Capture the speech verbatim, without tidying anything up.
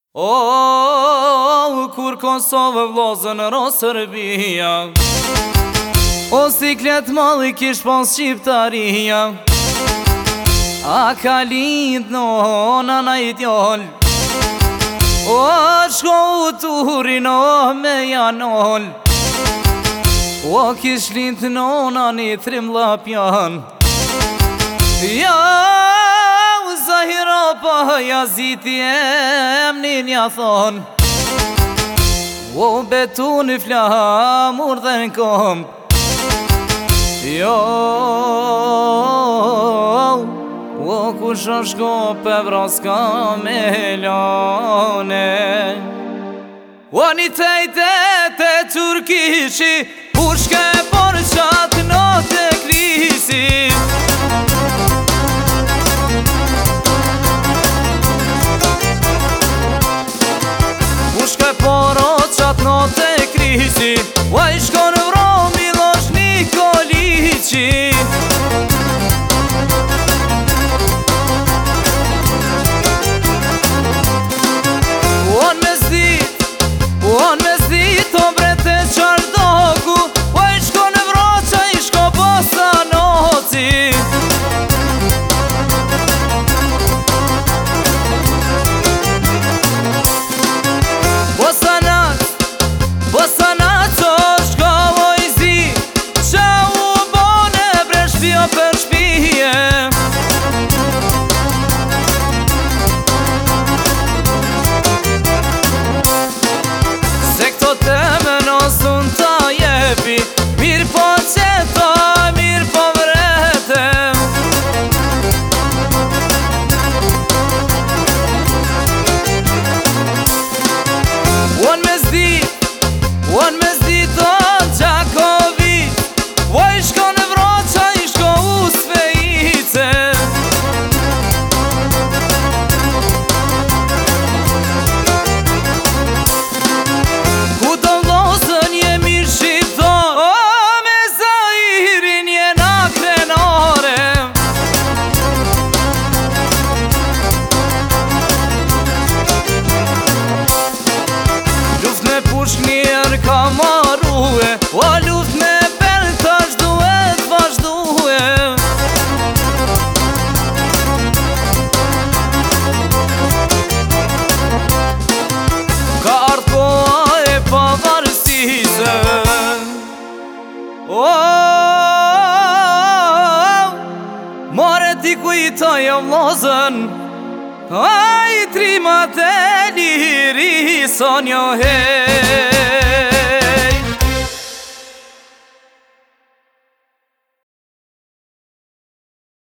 O, kur Kosovë vlozën ro Serbia, o siklet malli kish pas Shqiptaria. A ka lind nona na i djall, o shko u turin o me janol, o kish lind nona një trimla pjan. Ja Zahira pa jaziti emnin ja thon, o betu një flamur dhe në kom. Jo, o kush është shko pe vraska me lane. O një tejte te turkishi, kur shke por qatë në të krisi. Poro qatë në të krisi, o i shko në vromi losh Nikolici. O në mes dit, o në mes dit, o brete qardogu, o i shko në vroqa, i shko bosa noci. Mirë po qeto, mirë po vrete. O në mes dit, o në mes dit o Gjakovit, o i shko në vroqa, i shko u Svejice. Ku do vlozën je mirë shqipto, njerë ka marrue, o luft me pel tash duhet vazhdue. Ka ardh koha e pavarësisë, o more ti kujtoj o vllazën, ai trimat e liri son jo he.